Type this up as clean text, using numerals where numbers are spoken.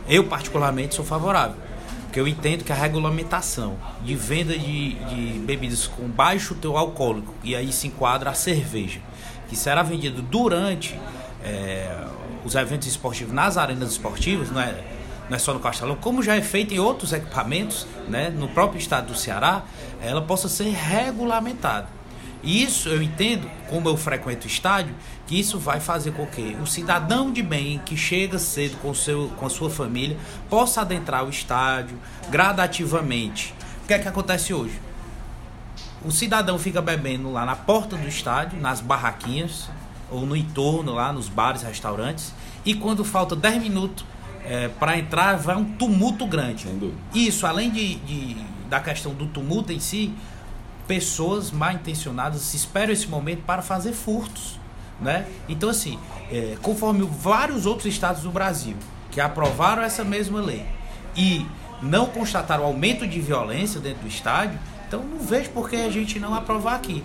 Eu, particularmente, sou favorável, porque eu entendo que a regulamentação de venda de bebidas com baixo teor alcoólico, e aí se enquadra a cerveja, que será vendida durante os eventos esportivos nas arenas esportivas, não é só no Castelão, como já é feito em outros equipamentos, né, no próprio estado do Ceará, ela possa ser regulamentada. E isso eu entendo, como eu frequento o estádio, que isso vai fazer com que o cidadão de bem que chega cedo com a sua família possa adentrar o estádio gradativamente. O que é que acontece hoje? O cidadão fica bebendo lá na porta do estádio, nas barraquinhas, ou no entorno, lá nos bares, restaurantes, e quando falta 10 minutos para entrar, vai um tumulto grande. Isso, além da questão do tumulto em si, pessoas mal intencionadas esperam esse momento para fazer furtos, né? Então, assim, conforme vários outros estados do Brasil que aprovaram essa mesma lei e não constataram aumento de violência dentro do estádio, então não vejo por que a gente não aprovar aqui.